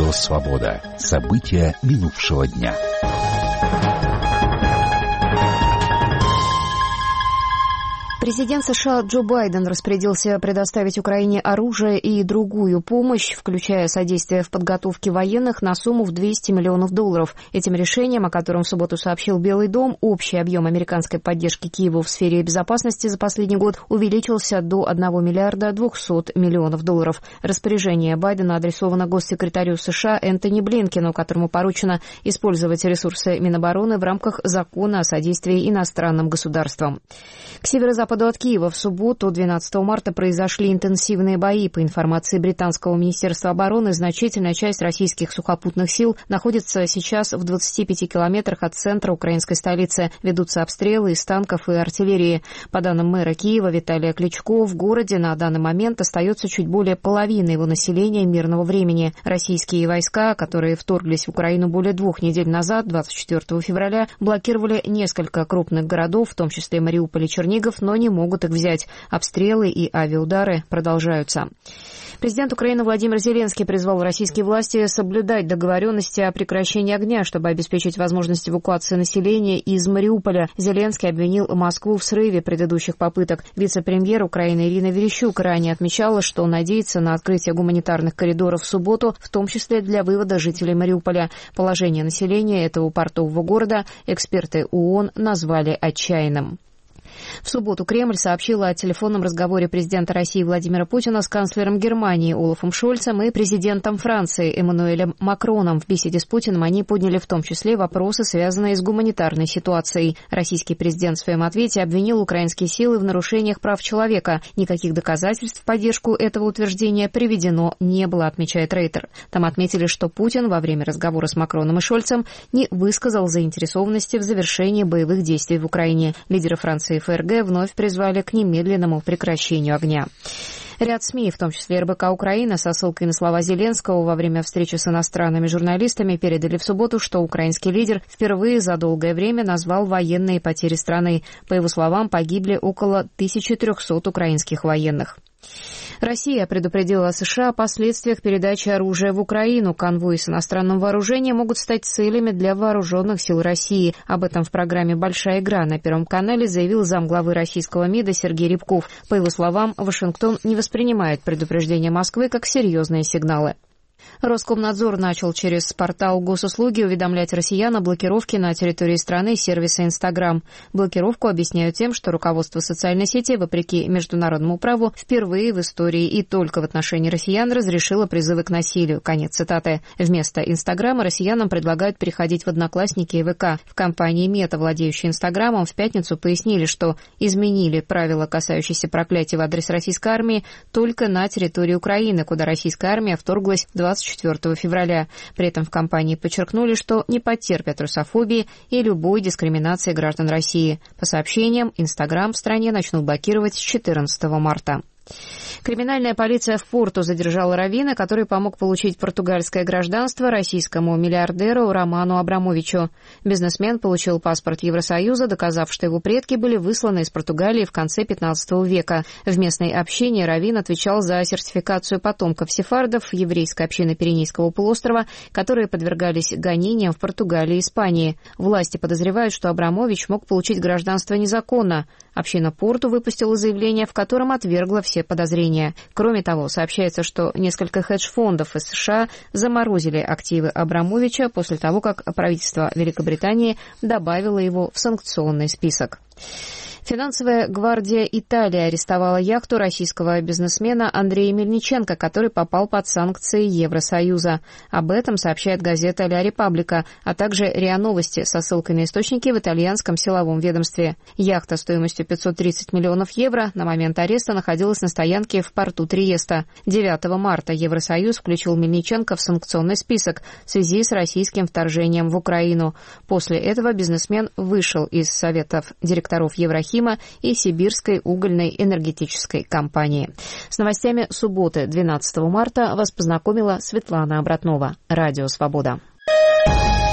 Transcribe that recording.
Радио «Свобода». События минувшего дня. Президент США Джо Байден распорядился предоставить Украине оружие и другую помощь, включая содействие в подготовке военных, на сумму в $200 миллионов. Этим решением, о котором в субботу сообщил Белый дом, общий объем американской поддержки Киеву в сфере безопасности за последний год увеличился до $1 миллиарда 200 миллионов. Распоряжение Байдена адресовано госсекретарю США Энтони Блинкену, которому поручено использовать ресурсы Минобороны в рамках закона о содействии иностранным государствам. К северо-западу от Киева в субботу, 12 марта, произошли интенсивные бои. По информации британского министерства обороны, значительная часть российских сухопутных сил находится сейчас в 25 километрах от центра украинской столицы. Ведутся обстрелы из танков и артиллерии. По данным мэра Киева Виталия Кличко, в городе на данный момент остается чуть более половины его населения мирного времени. Российские войска, которые вторглись в Украину более 2 недель назад, 24 февраля, блокировали несколько крупных городов, в том числе Мариуполь и Чернигов, но не могут их взять. Обстрелы и авиаудары продолжаются. Президент Украины Владимир Зеленский призвал российские власти соблюдать договоренности о прекращении огня, чтобы обеспечить возможность эвакуации населения из Мариуполя. Зеленский обвинил Москву в срыве предыдущих попыток. Вице-премьер Украины Ирина Верещук ранее отмечала, что надеется на открытие гуманитарных коридоров в субботу, в том числе для вывода жителей Мариуполя. Положение населения этого портового города эксперты ООН назвали отчаянным. В субботу Кремль сообщил о телефонном разговоре президента России Владимира Путина с канцлером Германии Олафом Шольцем и президентом Франции Эммануэлем Макроном. В беседе с Путиным они подняли в том числе вопросы, связанные с гуманитарной ситуацией. Российский президент в своем ответе обвинил украинские силы в нарушениях прав человека. Никаких доказательств в поддержку этого утверждения приведено не было, отмечает Рейтер. Там отметили, что Путин во время разговора с Макроном и Шольцем не высказал заинтересованности в завершении боевых действий в Украине. Лидеры Франции и ФРГ вновь призвали к немедленному прекращению огня. Ряд СМИ, в том числе РБК «Украина», со ссылкой на слова Зеленского во время встречи с иностранными журналистами, передали в субботу, что украинский лидер впервые за долгое время назвал военные потери страны. По его словам, погибли около 1300 украинских военных. Россия предупредила США о последствиях передачи оружия в Украину. Конвои с иностранным вооружением могут стать целями для вооруженных сил России. Об этом в программе «Большая игра» на Первом канале заявил замглавы российского МИДа Сергей Рябков. По его словам, Вашингтон не воспринимает предупреждения Москвы как серьезные сигналы. Роскомнадзор начал через портал госуслуги уведомлять россиян о блокировке на территории страны сервиса Instagram. Блокировку объясняют тем, что руководство социальной сети, вопреки международному праву, впервые в истории и только в отношении россиян разрешило призывы к насилию. Конец цитаты. Вместо Инстаграма россиянам предлагают переходить в Одноклассники и ВК. В компании Мета, владеющей Инстаграмом, в пятницу пояснили, что изменили правила, касающиеся проклятий в адрес российской армии, только на территории Украины, куда российская армия вторглась 24 февраля. При этом в компании подчеркнули, что не потерпят русофобии и любой дискриминации граждан России. По сообщениям, Инстаграм в стране начнут блокировать с 14 марта. Криминальная полиция в Порту задержала раввина, который помог получить португальское гражданство российскому миллиардеру Роману Абрамовичу. Бизнесмен получил паспорт Евросоюза, доказав, что его предки были высланы из Португалии в конце 15 века. В местной общине раввин отвечал за сертификацию потомков сефардов еврейской общины Пиренейского полуострова, которые подвергались гонениям в Португалии и Испании. Власти подозревают, что Абрамович мог получить гражданство незаконно. Община Порту выпустила заявление, в котором отвергла все подозрения. Кроме того, сообщается, что несколько хедж-фондов из США заморозили активы Абрамовича после того, как правительство Великобритании добавило его в санкционный список. Финансовая гвардия Италии арестовала яхту российского бизнесмена Андрея Мельниченко, который попал под санкции Евросоюза. Об этом сообщает газета «Ля Репаблика», а также РИА Новости со ссылкой на источники в итальянском силовом ведомстве. Яхта стоимостью 530 миллионов евро на момент ареста находилась на стоянке в порту Триеста. 9 марта Евросоюз включил Мельниченко в санкционный список в связи с российским вторжением в Украину. После этого бизнесмен вышел из советов директоров Еврохим и Сибирской угольной энергетической компании. С новостями субботы, 12 марта, вас познакомила Светлана Обратнова. Радио «Свобода».